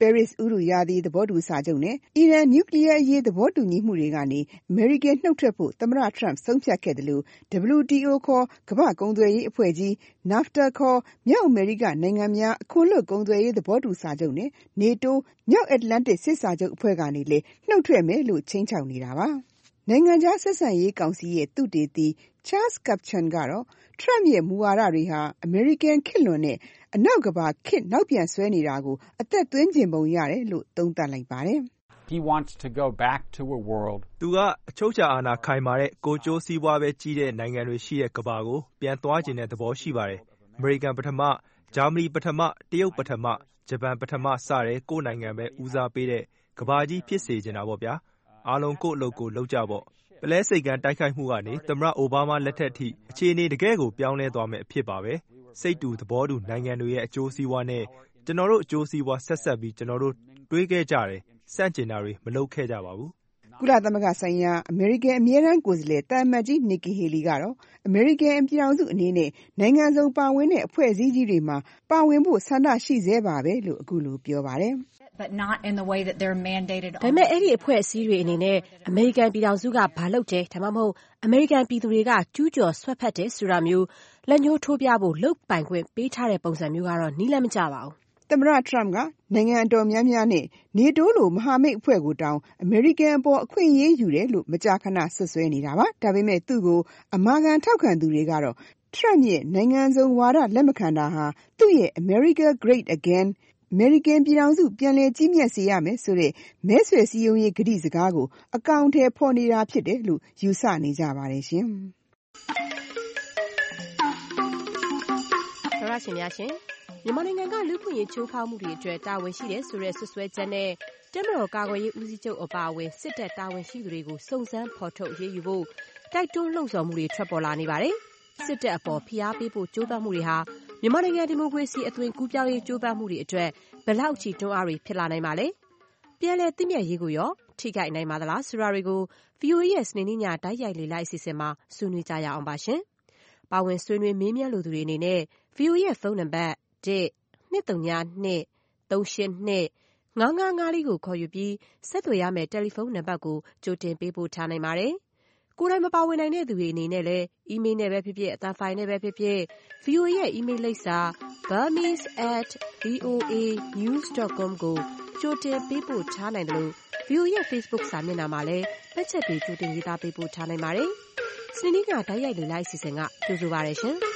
ပဲရစ်ဥတုရာသီသဘောတူစာချုပ်နဲ့အီရန်နျူကလ িয়ার အရေးသဘောတူညီမှုတွေကနေအမေရိကန်နှုတ်ထွက်ဖို့သမ္မတထရမ့်ဆုံးဖြတ်ခဲ့တယ်လို့ ဒဗလ်ယူ တီ အို ခေါ်ကမ္ဘာ့ကုန်သွယ်ရေးအဖွဲ့ကြီး NAFTA ခေါ်မြောက်အမေရိကနိုင်ငံများအခွန်လွတ်ကုန်သွယ်ရေးသဘောတူစာချုပ်နဲ့ NATO မြောက်အတ္တလန်တစ်စစ်စာချုပ်အဖွဲ့ကနေလည်းနှုတ်ထွက်မယ်လို့ခြိမ်းခြောက်နေတာပါနိုင်ငံခြားဆက်ဆံရေးကောင်စီရဲ့သုတေသီ Charles Kupchan ကတော့ထရမ့်ရဲ့မူဝါဒတွေဟာအမေရိကန်ခေတ်လွန်နဲ့အနောက်ကမ္ဘာခေတ်နောက်ပြန်ဆွဲနေတာကိုအသက်သွင်းချင်ပုံရတယ်လို့သုံးသပ်လိုက်ပါတယ် He wants to go back to a world သူကအချုပ်အခြာအာဏာခိုင်မာတဲ့ကိုကျိုးစီးပွားပဲကြီးတဲ့နိုင်ငံတွေရှိတဲ့ကမ္ဘာကိုပြန်သွားခြင်းတဲ့သဘောရှိပါတယ်။အမေရိကန်ပထမ၊ဂျာမနီပထမ၊တရုတ်ပထမ၊ဂျပန်ပထမစတဲ့ကိုယ့်နိုင်ငံပဲဦးစားပေးတဲ့ကမ္ဘာကြီးဖြစ်စေချင်တာပေါ့ဗျာ။အားလုံးကိုယ့်အလုပ်ကိုလုပ်ကြပေါ့။ပုလဲဆိပ်ကမ်းတိုက်ခိုက်မှုကနေသမ္မတအိုဘားမားလက်ထက်ထိအခြေအနေတကယ့်ကိုပြောင်းလဲသွားမယ့်အဖြစ်ပါပဲ။စိတ်တူသဘောတူနိုင်ငံတွေရဲ့အကျိုးစီးပွားနဲ့ကျွန်တော်တို့အကျိုးစီးပွားဆက်ဆက်ပြီးကျွန်တော်တို့တွေးခဲ့ကြတယ်။ဆန့်ကျင်တာတွေမလုပ်ခဲ့ကြပါဘူး။ကုလသမဂ္ဂဆိုင်ရာအမေရိကန်အမြဲတမ်းကိုယ်စားလှယ်တာအမတ်ကြီး Nikki Haley ကတော့အမေရိကန်ပြည်ထောင်စုအနေနဲ့နိုင်ငံစုံပါဝင်တဲ့အဖွဲ့အစည်းကြီးတွေမှာပါဝင်ဖို့ဆန္ဒရှိဆဲပါပဲလို့အခုလိုပြောပါတယ်။ But not in the way that they're mandated. ဒါပေမဲ့အဲ့ဒီအဖွဲ့အစည်းတွေအနေနဲ့အမေရိကန်ပြည်ထောင်စုကဘာလုပ်တယ်ဒါမှမဟုတ်အမေရိကန်ပြည်သူတွေကကျူးကျော်ဆွတ်ဖက်တယ်ဆိုတာမျိုးလက်ညှိုးထိုးပြဖို့လုပ်ပိုင်ခွင့်ပေးထားတဲ့ပုံစံမျိုးကတော့နီးလမ်းမကျပါဘူး။သမ္မတထရမ့်ကနိုင်ငံအတော်များများနဲ့ NATO လိုမဟာမိတ်အဖွဲ့ကိုတောင်အမေရိကန်အပေါ်အခွင့်အရေးယူတယ်လို့မကြာခဏဆွဆွဲနေတာပါ။ဒါပေမဲ့သူ့ကိုအမာခံထောက်ခံသူတွေကတော့ထရမ့်ရဲ့နိုင်ငံစုံဝါဒလက်မခံတာဟာသူ့ရဲ့ America Great Again အမေရိကန်ပြည်ထောင်စုပြန်လည်ကြီးမြတ်စေရမယ်ဆိုတဲ့မဲဆွယ်စည်းရုံးရေးကတိစကားကိုအကောင်အထည်ဖော်နေတာဖြစ်တယ်လို့ယူဆနေကြပါတယ်ရှင်။ရရှိများရှင်မြန်မာနိုင်ငံကလူ့ခွင့်ရေးချိုးဖောက်မှုတွေအတွက်တာဝန်ရှိတယ်ဆိုတဲ့ဆွဆွဲချက်နဲ့တပ်မတော်ကာကွယ်ရေးဦးစီးချုပ်အပါအဝင်စစ်တပ်တာဝန်ရှိသူတွေကိုစုံစမ်းဖော်ထုတ်ရေးယူဖို့တိုက်တွန်းလှုံ့ဆော်မှုတွေထွက်ပေါ်လာနေပါတယ်။စစ်တပ်အပေါ်ဖိအားပေးဖို့ကြိုးပမ်းမှုတွေဟာမြန်မာနိုင်ငံဒီမိုကရေစီအသွင်ကူးပြောင်းရေးကြိုးပမ်းမှုတွေအတွက်ဘယ်လောက်ကြီးတွန်းအားတွေဖြစ်လာနိုင်ပါလဲ။ပြန်လည်သိမြတ်ရေးကိုရောထိခိုက်နိုင်ပါသလားဆိုတာတွေကို ဗွီအိုအေ ရဲ့စနေနေ့ညတိုက်ရိုက်လေ့လာအစီအစဉ်မှာဆွေးနွေးကြရအောင်ပါရှင်။ပါဝင်ဆွေးနွေးမေးမြန်းလိုသူတွေအနေနဲ့ ဗွီအိုအေ ရဲ့ဖုန်းနံပါတ်တစ် နှစ်သုံးညနှစ် သုံးရှစ်နှစ် ငါးငါးငါးလေးကိုခေါ်ယူပြီးဆက်သွယ်ရမယ့်တယ်လီဖုန်းနံပါတ်ကိုကြိုတင်ပေးပို့ထားနိုင်ပါတယ်။ကိုယ်တိုင်မပါဝင်နိုင်တဲ့သူတွေအနေနဲ့လည်းအီးမေးလ်နဲ့ပဲဖြစ်ဖြစ်အသံဖိုင်နဲ့ပဲဖြစ်ဖြစ် ဗွီအိုအေ ရဲ့အီးမေးလ်လိပ်စာ burmese at voa news dot com ကိုကြိုတင်ပေးပို့ထားနိုင်တယ်လို့ ဗွီအိုအေ ရဲ့ Facebook စာမျက်နှာမှာလည်းပတ်ချက်တွေကြိုတင်ရေးသားပေးပို့ထားနိုင်ပါတယ်။စနေနေ့ကတိုက်ရိုက်လေလိုက်စီစဉ်ကကြိုဆိုပါရရှင်။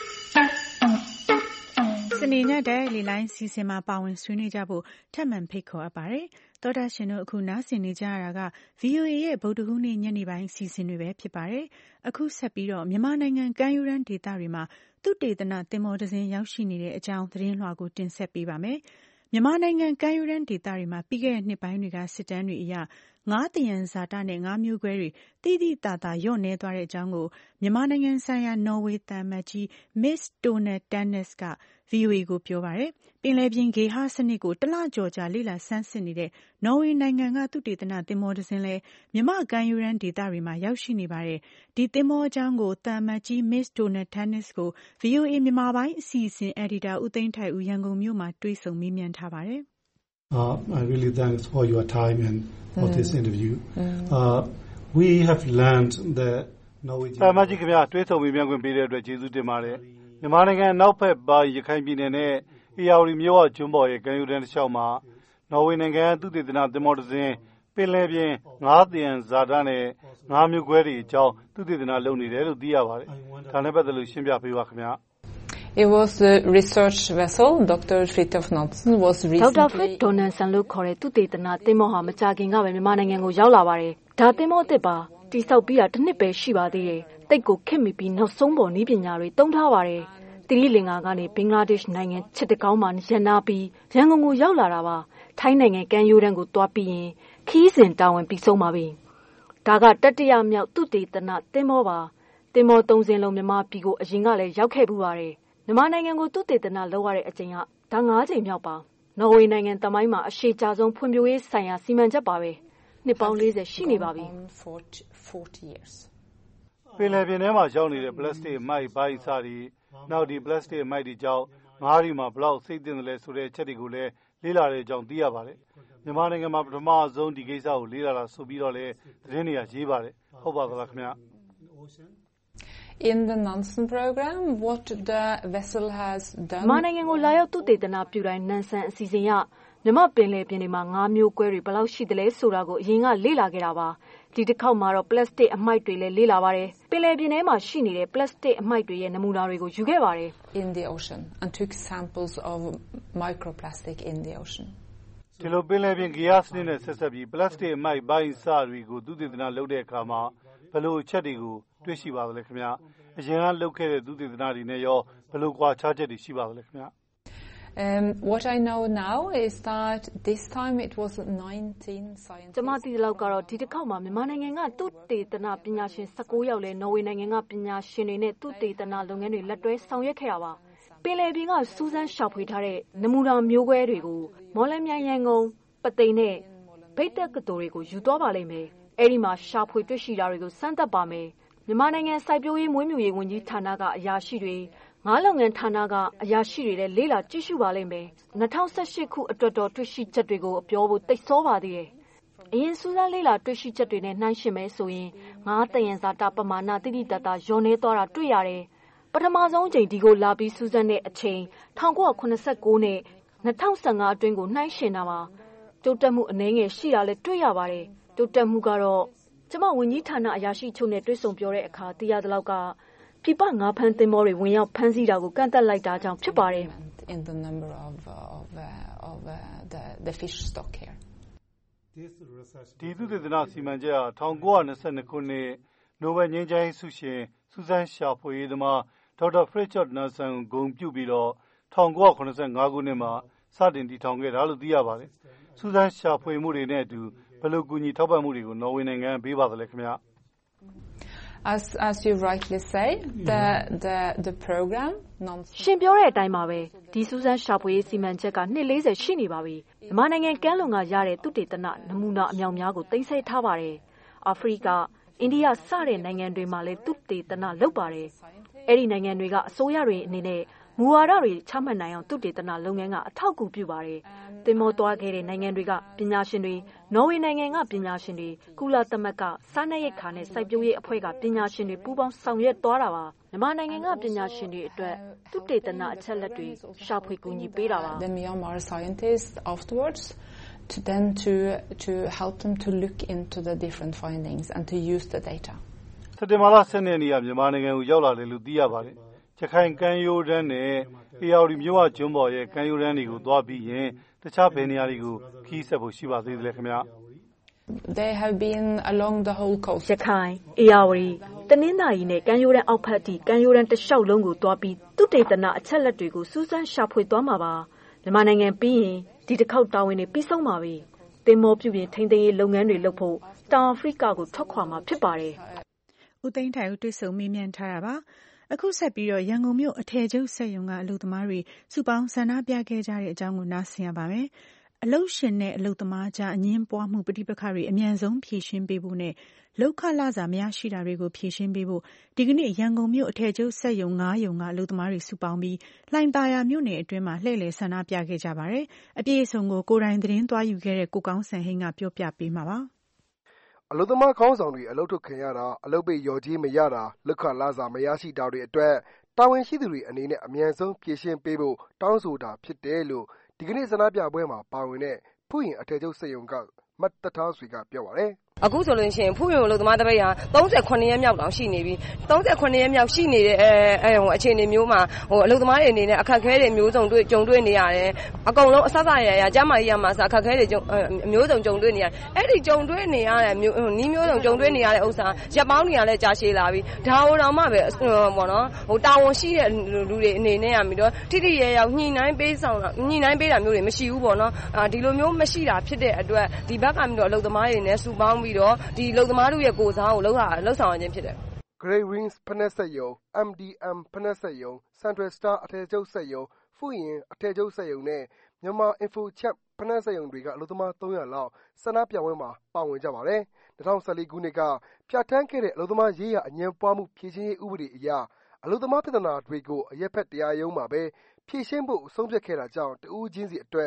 စနေညတိုက်လေလိုင်းစီစဉ်မှာပါဝင်ဆွေးနွေးကြဖို့ထပ်မံဖိတ်ခေါ်အပ်ပါတယ်။သောတာရှင်တို့အခုနားဆင်နေကြရတာက ဗွီအိုအေ ရဲ့ဗုဒ္ဓဟူးနေ့ညနေပိုင်းစီစဉ်တွေပဲဖြစ်ပါတယ်။အခုဆက်ပြီးတော့မြန်မာနိုင်ငံကမ်းရိုးတန်းဒေသတွေမှာသုတေသနသင်္ဘောတစ်စင်းရောက်ရှိနေတဲ့အကြောင်းသတင်းလွှာကိုတင်ဆက်ပေးပါမယ်။မြန်မာနိုင်ငံကမ်းရိုးတန်းဒေသတွေမှာပြီးခဲ့တဲ့နှစ်ပိုင်းတွေကစစ်တမ်းတွေအရငါးသယံဇာတနဲ့ငါးမျိုးကွဲတွေတိတိတသာလျော့နေသွားတဲ့အကြောင်းကိုမြန်မာနိုင်ငံဆိုင်ရာနော်ဝေသံအမတ်ကြီး Miss Tone Tanness က ဗွီအိုအေ ကိုပြောပါတယ်။ပင်လယ်ပြင်ဂေဟစနစ်ကိုတလကျော်ကြာလေ့လာဆန်းစစ်နေတဲ့နော်ဝေနိုင်ငံကသုတေသနသင်္ဘောတစ်စင်းလဲမြန်မာကမ်းရိုးတန်းဒေသတွေမှာရောက်ရှိနေပါတယ်။ဒီသင်္ဘောအကြောင်းကိုသံအမတ်ကြီး Miss Tone Tanness ကို ဗွီအိုအေ မြန်မာပိုင်းအစီအစဉ်အယ်ဒီတာဦးသိန်းထိုက်ဦးရန်ကုန်မြို့မှာတွေ့ဆုံမေးမြန်းထားပါတယ်။ Uh, I really thanks for your time and for this interview. Uh, we have learned that Norwegian တာမကြီးခင်ဗျာတွေ့ဆုံမေးမြန်းခွင့်ပေးတဲ့အတွက်ကျေးဇူးတင်ပါတယ်။မြန်မာနိုင်ငံနောက်ဘက်ပါရခိုင်ပြည်နယ်နဲ့အေရဝတီမြို့အကျွန်းပေါ်ရဲ့ကမ်းရိုးတန်းတစ်လျှောက်မှာနော်ဝေနိုင်ငံသုတေသနသင်္ဘောတစ်စင်းပင်လယ်ပြင်ငါးသယံဇာတနဲ့ငါးမျိုးကွဲတွေအကြောင်းသုတေသနလုပ်နေတယ်လို့သိရပါတယ်။ဒါနဲ့ပတ်သက်လို့ရှင်းပြပေးပါခင်ဗျာ။ It was a research vessel. Doctor Fridtjof Nansen was recently. Doctor Fridtjof Nansen လို့ခေါ်တဲ့သုတေသနသင်္ဘောဟာမကြာခင်ကပဲမြန်မာနိုင်ငံကိုရောက်လာပါတယ်။ဒါသင်္ဘောအသစ်ပါ။တိဆောက်ပြီးတာတစ်နှစ်ပဲရှိပါသေးတယ်။တိတ်ကိုခက်မိပြီးနောက်ဆုံးပေါ်နည်းပညာတွေသုံးထားပါတယ်။တိရိလင်္ကာကနေဘင်္ဂလားဒေ့ရှ်နိုင်ငံချစ်တကောင်းမှာရန်နာပြီးရန်ကုန်ကိုရောက်လာတာပါ။ထိုင်းနိုင်ငံကမ်းရိုးတန်းကိုသွားပြီးရင်ခီးစဉ်တာဝန်ပြီးဆုံးပါပြီ။ဒါကတတိယမြောက်သုတေသနသင်္ဘောပါ။သင်္ဘောသုံးစင်းလုံးမြန်မာပြည်ကိုအရင်ကလည်းရောက်ခဲ့ပူပါတယ်။မြန်မာနိုင်ငံကိုသုတေသနလုပ်ရတဲ့အချိန်ကဒါငါးချိန်မြောက်ပါနော်ဝေနိုင်ငံတမိုင်းမှာအရှိကြဆုံးဖွံ့ဖြိုးရေးဆိုင်ရာစီမံချက်ပါပဲနှစ်ပေါင်းလေးဆယ်ရှိနေပါပြီပင်လယ်ပြင်ထဲမှာရောက်နေတဲ့ပလတ်စတစ်မိုက်ဘိုက်စာတွေနောက်ဒီပလတ်စတစ်မိုက်တွေကြောင့်ငါးရီမှာဘလောက်စိတ်တင်တယ်လဲဆိုတဲ့ချက်တွေကိုလည်းလေးလာတဲ့အကြောင်းသိရပါတယ်မြန်မာနိုင်ငံမှာပထမဆုံးဒီကိစ္စကိုလေးလာတာဆိုပြီးတော့လည်းသတင်းတွေကရေးပါတယ်ဟုတ်ပါသလားခင်ဗျာ In the Nansen program, what the vessel has done. မြန်မာနိုင်ငံကိုလာရောက်သုတေသနပြုတိုင်းနန်ဆန်အစီအစဉ်ရမြမပင်လယ်ပြင်တွေမှာငါးမျိုးကွဲတွေဘယ်လောက်ရှိသလဲဆိုတာကိုအရင်ကလေ့လာခဲ့တာပါဒီတစ်ခေါက်မှာတော့ပလတ်စတစ်အမှိုက်တွေလည်းလေ့လာပါတယ်ပင်လယ်ပြင်ထဲမှာရှိနေတဲ့ပလတ်စတစ်အမှိုက်တွေရဲ့နမူနာတွေကိုယူခဲ့ပါတယ် in the ocean and took samples of microplastic in the ocean ဒီလိုပင်လယ်ပြင်ဂီယာစနစ်နဲ့ဆက်ဆက်ပြီးပလတ်စတစ်အမှိုက်ပိုင်းစတွေကိုသုတေသနလုပ်တဲ့အခါမှာဘယ်လိုအချက်တွေကိုတွေ့ရှိပါသလဲခင်ဗျာအရင်ကလုပ်ခဲ့တဲ့သုတေသနတွေနဲ့ရောဘယ်လိုကွာခြားချက်တွေရှိပါသလဲခင်ဗျာ Um, what I know now is that this time it was nineteen scientists. ကျွန်မသိတဲ့လောက်ကတော့ဒီတစ်ခေါက်မှာမြန်မာနိုင်ငံကသုတေသနပညာရှင်၁၉ယောက်လဲနော်ဝေနိုင်ငံကပညာရှင်တွေနဲ့သုတေသနလုပ်ငန်းတွေလက်တွဲဆောင်ရွက်ခဲ့တာပါပင်လယ်ပြင်ကစူးစမ်းရှာဖွေထားတဲ့နမူနာမျိုးကွဲတွေကိုမော်လမြိုင်ရန်ကုန်ပသိမ်နဲ့ဗိတ်တက်ကတော်တွေကိုယူသွားပါလိမ့်မယ်အဲ့ဒီမှာရှာဖွေတွေ့ရှိတာတွေကိုစမ်းသပ်ပါမယ်မြန်မာနိုင်ငံစိုက်ပျိုးရေးမွေးမြူရေးဝန်ကြီးဌာနကအရာရှိတွေငါးလုပ်ငန်းဌာနကအရာရှိတွေလည်းလေးလာကြည့်ရှုပါလိမ့်မယ်၂၀၁၈ခုအတွက်တော်တွေ့ရှိချက်တွေကိုပြောဖို့တိတ်ဆောပါသေးတယ်အရင်စူးစမ်းလေးလာတွေ့ရှိချက်တွေနဲ့နှိုင်းယှဉ်မယ်ဆိုရင်ငါးတယံဇာတပမာဏတိတိတတ်တာလျော့နေသွားတာတွေ့ရတယ်ပထမဆုံးအချိန်ဒီကိုလာပြီးစူးစမ်းတဲ့အချိန်၁၉၇၉နဲ့၂၀၁၅အတွင်းကိုနှိုင်းယှဉ်တာပါတိုးတက်မှုအနည်းငယ်ရှိတာလည်းတွေ့ရပါတယ်တိုးတက်မှုကတော့ကျမဝန်ကြီးဌာနအရာရှိချုပ်နဲ့တွေ့ဆုံပြောတဲ့အခါသိရသလောက်ကပြပငါးဖမ်းသင်္ဘောတွေဝင်ရောက်ဖမ်းဆီးတာကိုကန့်သက်လိုက်တာကြောင့်ဖြစ်ပါတယ် in the number of uh, of uh, of uh, the the fish stock here ဒီသုတေသနစီမံချက်ဟာ၁၉၂၂ခုနှစ်နိုဘယ်ငြိမ်းချမ်းရေးဆုရှင်စူဇန်ရှာဖွေရေးသမားဒေါက်တာဖရစ်ချတ်နာဆန်ဂုဏ်ပြုပြီးတော့၁၉၇၅ခုနှစ်မှာစတင်တည်ထောင်ခဲ့တာလို့သိရပါတယ်စူဇန်ရှာဖွေမှုတွေနဲ့အတူဘယ်လိုကူညီထောက်ပံ့မှုတွေကိုနော်ဝေနိုင်ငံပေးပါသလဲခင်ဗျာ As as you rightly say, the the the program non ရှင်ပြောတဲ့အတိုင်းပါပဲဒီစူးစမ်းရှာဖွေရေးစီမံချက်ကနှစ်၄၀ရှိနေပါပြီမြန်မာနိုင်ငံကမ်းလွန်ကရတဲ့သုတေသနနမူနာအမြောက်များကိုသိမ်းဆည်းထားပါတယ်အာဖရိကအိန္ဒိယစတဲ့နိုင်ငံတွေမှာလည်းသုတေသနလုပ်ပါတယ်အဲ့ဒီနိုင်ငံတွေကအစိုးရတွေအနေနဲ့မူဝါဒတွေချမှတ်နိုင်အောင်သုတေသနလုပ်ငန်းကအထောက်အကူပြုပါတယ်သင်္ဘောသွားခဲ့တဲ့နိုင်ငံတွေကပညာရှင်တွေနော်ဝေနိုင်ငံကပညာရှင်တွေကုလသမဂ္ဂစားနပ်ရိက္ခာနဲ့စိုက်ပျိုးရေးအဖွဲ့ကပညာရှင်တွေပူးပေါင်းဆောင်ရွက်သွားတာပါမြန်မာနိုင်ငံကပညာရှင်တွေအတွက်သုတေသနအချက်လက်တွေရှာဖွေကူညီပေးတာပါ The Myanmar scientists afterwards to then to to help them to look into the different findings and to use the data စက်တင်ဘာလ၁၂ရက်နေ့ကမြန်မာနိုင်ငံကိုရောက်လာတယ်လို့သိရပါတယ်ရခိုင်ကမ်းရိုးတန်းနဲ့အေရဝတီမြစ်ဝကျွန်းပေါ်ရဲ့ကမ်းရိုးတန်းတွေကိုသွားပြီးရင်တခြားဘယ်နေရာတွေကိုခီးဆက်ဖို့ရှိပါသေးတယ်ခင်ဗျာ They have been along the whole coast ရခိုင်အေရဝတီတနင်္သာရီနဲ့ကမ်းရိုးတန်းအောက်ဖက်ထိကမ်းရိုးတန်းတစ်လျှောက်လုံးကိုသွားပြီးသုတေသနအချက်လက်တွေကိုစူးစမ်းရှာဖွေသွားမှာပါမြန်မာနိုင်ငံပြီးရင်ဒီတစ်ခေါက်တာဝန်တွေပြီးဆုံးပါပြီသင်္ဘောပြုပြင်ထိန်းသိမ်းရေးလုပ်ငန်းတွေလုပ်ဖို့တောင်အာဖရိကကိုထွက်ခွာမှာဖြစ်ပါတယ်ဦးသိန်းထိုင်ဦးတွေ့ဆုံမေးမြန်းထားတာပါအခုဆက်ပြီးတော့ရန်ကုန်မြို့အထည်ချုပ်စက်ရုံကအလုပ်သမားတွေစုပေါင်းဆန္ဒပြခဲ့ကြတဲ့အကြောင်းကိုနားဆင်ရပါမယ်။အလုပ်ရှင်နဲ့အလုပ်သမားကြားအငြင်းပွားမှုပဋိပက္ခတွေအမြန်ဆုံးဖြေရှင်းပေးဖို့နဲ့လောက်ခလာစာမရရှိတာတွေကိုဖြေရှင်းပေးဖို့ဒီကနေ့ရန်ကုန်မြို့အထည်ချုပ်စက်ရုံ၅ရုံကအလုပ်သမားတွေစုပေါင်းပြီးလှိုင်သာယာမြို့နယ်အတွင်းမှာလှည့်လည်ဆန္ဒပြခဲ့ကြပါတယ်။အပြည့်အစုံကိုကိုယ်တိုင်သတင်းသွားယူခဲ့တဲ့ကိုကောင်းစံဟိန်းကပြောပြပေးမှာပါ။အလုပ်သမားခေါင်းဆောင်တွေအလုပ်ထုတ်ခံရတာအလုပ်ပိတ်လျော်ကြေးမရတာလက်ခလာစာမရရှိတာတွေအတွက်တာဝန်ရှိသူတွေအနေနဲ့အမြန်ဆုံးဖြေရှင်းပေးဖို့တောင်းဆိုတာဖြစ်တယ်လို့ဒီကနေ့ဆန္ဒပြပွဲမှာပါဝင်တဲ့ဖူးရင်အထည်ချုပ်စက်ရုံကမတ်တထားဆွေကပြောပါတယ်အခုဆိုလို့ရှိရင်ဖူးရုံအလုပ်သမားတပိတ်ဟာ၃၉ရက်မြောက်တောင်ရှိနေပြီ၃၉ရက်မြောက်ရှိနေတဲ့အဲအဲဟိုအခြေအနေမျိုးမှာဟိုအလုပ်သမားတွေအနေနဲ့အခက်အခဲတွေမျိုးစုံတွေ့ကြုံတွေ့နေရတယ်အကုန်လုံးအဆဆရရကျမကြီးရမှာစအခက်အခဲတွေကြုံမျိုးစုံကြုံတွေ့နေရတယ်အဲ့ဒီကြုံတွေ့နေရတဲ့မျိုးနီးမျိုးစုံကြုံတွေ့နေရတဲ့ဥစ္စာရက်ပေါင်းတွေကလည်းကြာရှည်လာပြီဒါဟိုတော့မှပဲပေါ့နော်ဟိုတာဝန်ရှိတဲ့လူတွေအနေနဲ့ရပြီးတော့ထိထိရဲရောက်ညှိနှိုင်းပေးဆောင်ညှိနှိုင်းပေးတာမျိုးတွေမရှိဘူးပေါ့နော်ဒီလိုမျိုးမရှိတာဖြစ်တဲ့အတွက်ဒီဘက်ကမျိုးတော့အလုပ်သမားတွေနဲ့စုပေါင်းပြီးတော့ဒီလုံသမားတို့ရဲ့ကိုစားကိုလောက်ဟာလောက်ဆောင်ခြင်းဖြစ်တယ် Great Wings ဖနက်ဆက်ယုံ M D M ဖနက်ဆက်ယုံ Central Star အထည်ချုပ်ဆက်ယုံဖူးရင်အထည်ချုပ်ဆက်ယုံနဲ့မြန်မာ Info Chat ဖနက်ဆက်ယုံတွေကအလုပ်သမား၃ရာလောက်ဆန္ဒပြပွဲမှာပါဝင်ကြပါတယ်၂၀၁၄ခုနှစ်ကပြဋ္ဌာန်းခဲ့တဲ့အလုပ်သမားရေးရာအငြင်းပွားမှုဖြေရှင်းရေးဥပဒေအရအလုပ်သမားပြဿနာတွေကိုအရက်ဖက်တရားရုံးမှာပဲဖြေရှင်းဖို့ဆုံးဖြတ်ခဲ့တာကြောင့်တဦးချင်းစီအတွက်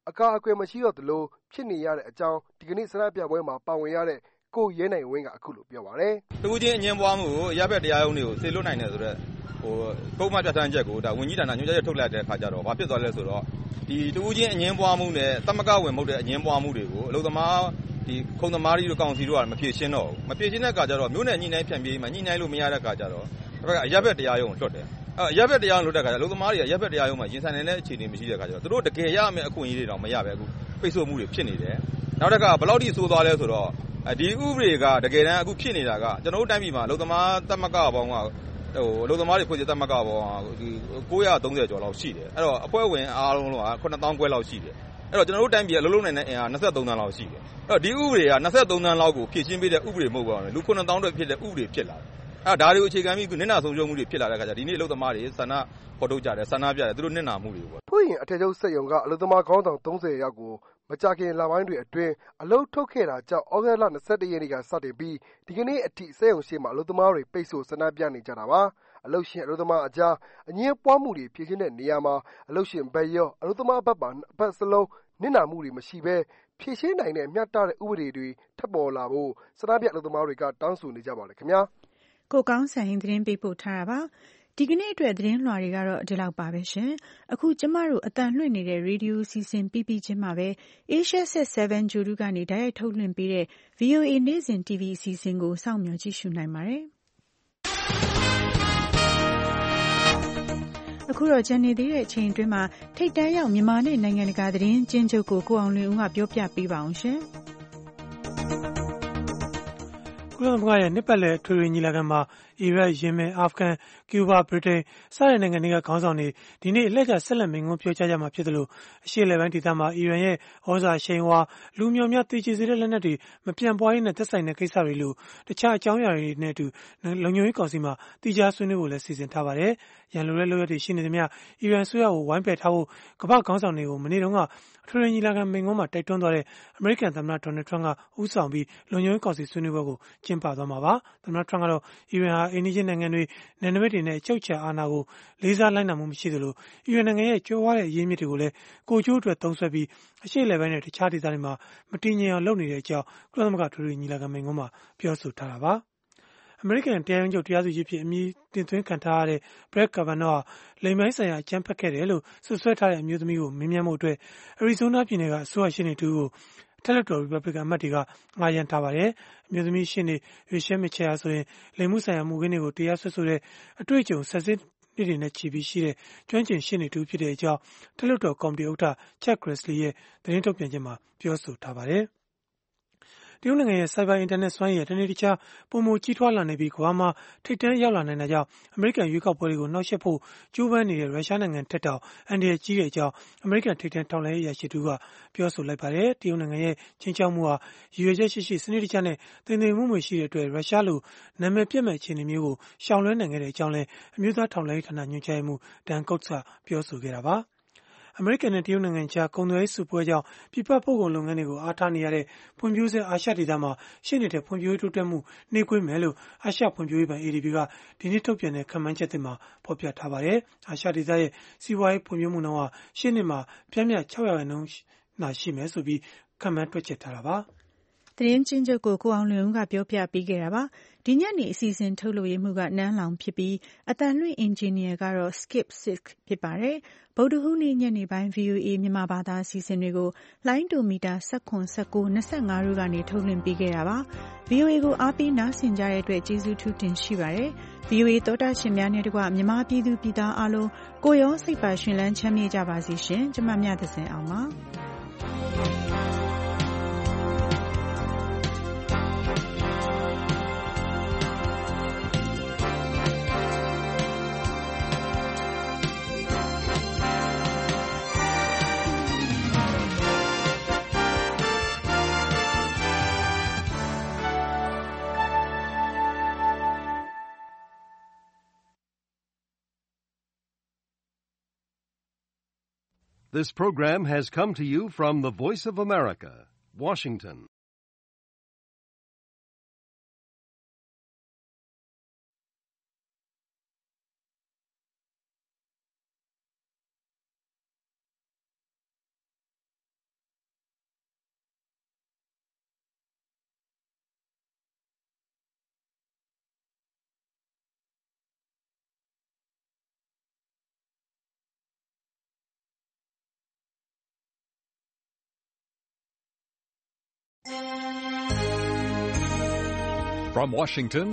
အကာအကွယ်မရှိတော့သလိုဖြစ်နေရတဲ့အကြောင်းဒီကနေ့ဆန္ဒပြပွဲမှာပါဝင်ရတဲ့ကိုရဲနိုင်ဝင်းကအခုလိုပြောပါတယ်။တကူချင်းအငင်းပွားမှုကိုရပ်ဘက်တရားရုံးတွေကိုစေလွတ်နိုင်တယ်ဆိုတော့ဟိုပုံမှန်ပြဋ္ဌာန်းချက်ကိုဒါဝန်ကြီးဌာနညွှန်ကြားချက်ထုတ်လိုက်တဲ့အခါကျတော့ဘာဖြစ်သွားလဲဆိုတော့ဒီတကူချင်းအငင်းပွားမှုနဲ့တမကဝင်မဟုတ်တဲ့အငင်းပွားမှုတွေကိုအလုပ်သမားဒီခုံသမားတွေကောင်စီတို့ကမဖြေရှင်းတော့ဘူးမဖြေရှင်းတဲ့အခါကျတော့မြို့နယ်ညှိနှိုင်းဖြန့်ပြေးမှညှိနှိုင်းလို့မရတဲ့အခါကျတော့တစ်ဖက်ကရပ်ဘက်တရားရုံးကိုလွှတ်တယ်အဲရပ်ဘက်တရားရုံးလွှတ်တဲ့အခါကျအလုပ်သမားတွေကရပ်ဘက်တရားရုံးမှာရင်ဆိုင်နေတဲ့အခြေအနေမရှိတဲ့အခါကျတော့သူတို့တကယ်ရမယ့်အခွင့်အရေးတွေတောင်မရပဲအခုပိတ်ဆို့မှုတွေဖြစ်နေတယ်နောက်တစ်ခါဘယ်လောက်ထိဆိုးသွားလဲဆိုတော့ဒီဥပဒေကတကယ်တမ်းအခုဖြစ်နေတာကကျွန်တော်တို့တိုင်းပြည်မှာအလုပ်သမားသမဂ္ဂပေါင်းကဟိုအလုပ်သမားတွေဖွဲ့စည်းသမဂ္ဂပေါင်းဒီ၉၃၀ကျော်လောက်ရှိတယ်အဲ့တော့အဖွဲ့ဝင်အားလုံးကခုနှစ်သောင်းခွဲလောက်ရှိတယ်အဲ့တော့ကျွန်တော်တို့တိုင်းပြည်အလုံးလုံးနိုင်တဲ့အင်အား၂၃သန်းလောက်ရှိတယ်အဲ့တော့ဒီဥပဒေက၂၃သန်းလောက်ကိုဖြည့်ရှင်းပေးတဲ့ဥပဒေမဟုတ်ပါဘူးလူခုနှစ်သောင်းတွေဖြစ်တဲ့ဥပဒေဖြစ်လာတယ်အဲ့ဒါတွေကိုအခြေခံပြီးနစ်နာဆုံးရှုံးမှုတွေဖြစ်လာတဲ့အခါကျဒီနေ့အလုပ်သမားတွေဆန္ဒဖော်ထုတ်ကြတယ်ဆန္ဒပြတယ်သူတို့နစ်နာမှုတွေပေါ့ဖွင့်ရင်အထက်ချုပ်စက်ရုံကအလုပ်သမားခေါင်းဆောင်၃၀ယောက်ကိုမကြခင်လပိုင်းတွေအတွင်းအလုပ်ထုတ်ခဲ့တာကြောင့်ဩဂုတ်လ၂၁ရက်နေ့ကစတင်ပြီးဒီကနေ့အထိစက်ရုံရှိမှာအလုပ်သမားတွေပိတ်ဆို့ဆန္ဒပြနေကြတာပါအလုပ်ရှင်အလုပ်သမားအကြားအငြင်းပွားမှုတွေဖြစ်နေတဲ့နေရာမှာအလုပ်ရှင်ဘက်ရောအလုပ်သမားဘက်ပါအပတ်စလုံးနစ်နာမှုတွေမရှိဘဲဖြည့်ရှင်းနိုင်တဲ့မျှတတဲ့ဥပဒေတွေထပ်ပေါ်လာဖို့ဆန္ဒပြအလုပ်သမားတွေကတောင်းဆိုနေကြပါတယ်ခင်ဗျာကိုကောင်းဆိုင်သတင်းပေးပို့ထားတာပါဒီကနေ့အတွက်သတင်းလွှာတွေကတော့ဒီလောက်ပါပဲရှင်အခုကျမတို့အတန်လွှင့်နေတဲ့ရေဒီယိုစီစဉ်ပြီးပြီးချင်းမှာပဲ Asia Set 7 ဂျိုဒူကနေတိုက်ရိုက်ထုတ်လွှင့်ပေးတဲ့ ဗီအိုအေ နေ့စဉ် တီဗီ အစီအစဉ်ကိုစောင့်မျှော်ကြည့်ရှုနိုင်ပါတယ်အခုတော့ကျန်နေသေးတဲ့အချိန်အတွင်းမှာထိပ်တန်းရောက်မြန်မာနဲ့နိုင်ငံတကာသတင်းကျဉ်းချုပ်ကိုကိုအောင်လွင်ဦးကပြောပြပေးပါအောင်ရှင်ကုလသမဂ္ဂရဲ့နှစ်ပတ်လည်ထွေထွေညီလာခံမှာအီရတ်၊ယီမင်၊အာဖဂန်၊ကျူးဘား၊ဗြိတိန်စတဲ့နိုင်ငံတွေကခေါင်းဆောင်တွေဒီနေ့အလှည့်ကျဆက်လက်မိန့်ခွန်းပြောကြားကြမှာဖြစ်သလိုအရှေ့အလယ်ပိုင်းဒေသမှာအီရန်ရဲ့ဩဇာအရှိန်အဝါလူမျိုးများသေကျေစေတဲ့လက်နက်တွေမပြန့်ပွားရေးနဲ့သက်ဆိုင်တဲ့ကိစ္စတွေလို့တခြားအကြောင်းအရာတွေနဲ့အတူလုံခြုံရေးကောင်စီမှာတည်ကြားဆွေးနွေးဖို့လည်းစီစဉ်ထားပါတယ်။ရန်လိုတဲ့လုပ်ရက်တွေရှိနေသမျှအီရန်အစိုးရကိုဝိုင်းပယ်ထားဖို့ကမ္ဘာ့ခေါင်းဆောင်တွေကိုမနေ့တုန်းကအထွေထွေညီလာခံမိန့်ခွန်းမှာတိုက်တွန်းသွားတဲ့အမေရိကန်သမ္မတဒေါ်နယ်ထရန့်ကဦးဆောင်ပြီးလုံခြုံရေးကောင်စီဆွေးနွေးပွဲကိုကျင်းပသွားမှာပါ။သမ္မတထရန့်ကတော့အီရန်ဟာအိမ်နီးချင်းနိုင်ငံတွေနယ်နိမိတ်တွေနဲ့အချုပ်အခြာအာဏာကိုလေးစားလိုက်နာမှုမရှိသလိုအီရန်နိုင်ငံရဲ့ကြွယ်ဝတဲ့အရေးမြစ်တွေကိုလည်းကိုကျိုးအတွက်သုံးစွဲပြီးအရှေ့အလယ်ပိုင်းနဲ့တခြားဒေသတွေမှာမတည်ငြိမ်အောင်လုပ်နေတဲ့အကြောင်းကုလသမဂ္ဂထွေထွေညီလာခံမိန့်ခွန်းမှာပြောဆိုထားတာပါ။အမေရိကန်တရားရုံးချုပ်တရားသူကြီးဖြစ်အမည်တင်သွင်းခံထားရတဲ့ Brett Kavanaugh လိင်ပိုင်းဆိုင်ရာအကြမ်းဖက်ခဲ့တယ်လို့စွပ်စွဲထားတဲ့အမျိုးသမီးကိုမေးမြန်းဖို့အတွက်အရီဇိုးနားပြည်နယ်ကအစိုးရရှေ့နေတူကိုထက်လက်တော် Republican အမတ်တွေကငှားရမ်းထားပါတယ်။အမျိုးသမီးရှေ့နေ Rachel Mitchell ဆိုရင်လိင်မှုဆိုင်ရာမှုခင်းတွေကိုတရားစွဲဆိုတဲ့အတွေ့အကြုံဆက်စစ်နေ့တွေနဲ့ချီပြီးရှိတဲ့ကျွမ်းကျင်ရှေ့နေတူဖြစ်တဲ့အကြောင်းထက်လက်တော်ကော်မတီဥက္ကဋ္ဌ Chuck Grassley ရဲ့သတင်းထုတ်ပြန်ချက်မှာပြောဆိုထားပါတယ်။တရုတ်နိုင်ငံရဲ့ Cyber အင်တာနက်စွမ်းရည်တနေ့တခြားပိုမိုကြီးထွားလာနေပြီးကမ္ဘာမှာထိပ်တန်းရောက်လာနိုင်တာကြောင့်အမေရိကန်ရွေးကောက်ပွဲတွေကိုနှောက်ယှက်ဖို့ကြိုးပမ်းနေတဲ့ရုရှားနိုင်ငံထက်တောင်အန္တရာယ်ကြီးတဲ့အကြောင်းအမေရိကန်ထိပ်တန်းထောက်လှမ်းရေးအရာရှိတူကပြောဆိုလိုက်ပါတယ်။တရုတ်နိုင်ငံရဲ့ချင်းချောက်မှုဟာရည်ရွယ်ချက်ရှိရှိစနစ်တကျနဲ့တင်သွင်းမှုမရှိတဲ့အတွက်ရုရှားလိုနာမည်ပြတ်မဲ့အခြေအနေမျိုးကိုရှောင်လွှဲနိုင်ခဲ့တဲ့အကြောင်းလည်းအမျိုးသားထောက်လှမ်းရေးဌာနညွှန်ကြားရေးမှူး Dan Coats ကပြောဆိုခဲ့တာပါ။အမေရိကန်နဲ့တရုတ်နိုင်ငံကြားကုန်သွယ်ရေးစစ်ပွဲကြောင့်ပြည်ပပို့ကုန်လုပ်ငန်းတွေကိုအားထားနေရတဲ့ဖွံ့ဖြိုးဆဲအာရှဒေသမှာရှေ့နေတဲ့ဖွံ့ဖြိုးရေးတိုးတက်မှုနှေးကွေးမယ်လို့အာရှဖွံ့ဖြိုးရေးဘဏ် A D B ကဒီနေ့ထုတ်ပြန်တဲ့ခန့်မှန်းချက်သစ်မှာဖော်ပြထားပါတယ်။အာရှဒေသရဲ့စီးပွားရေးဖွံ့ဖြိုးမှုနှုန်းဟာရှေ့နှစ်မှာပြင်းပြခြောက်ရာခိုင်နှုန်းသာရှိမယ်ဆိုပြီးခန့်မှန်းတွက်ချက်ထားတာပါ။သတင်းချင်းချုပ်ကိုကိုအောင်လွင်ဦးကပြောပြပေးခဲ့တာပါ။ဒီညနေအစီအစဉ်ထုတ်လုပ်ရေးမှုကနန်းလောင်ဖြစ်ပြီးအတန်လွှင့်အင်ဂျင်နီယာကတော့ Skip Six ဖြစ်ပါတယ်။ဗုဒ္ဓဟူးနေ့ညနေပိုင်း ဗီအိုအေမြန်မာဘာသာအစီအစဉ်တွေကိုလိုင်းဒိုမီတာ၁၇ ၁၉ ၂၅တို့ကနေထုတ်လွှင့်ပေးခဲ့တာပါ။ ဗီအိုအေကိုအားပေးနားဆင်ကြတဲ့အတွက်ကျေးဇူးထူးတင်ရှိပါတယ်။ ဗီအိုအေသောတာရှင်များနဲ့တကွမြန်မာပြည်သူပြည်သားအားလုံးကိုရောစိတ်ပါရှင်လန်းချမ်းမြေ့ကြပါစေရှင်။ကျမမြတ်သဇင်အောင်ပါ။ This program has come to you from the Voice of America, Washington. From Washington,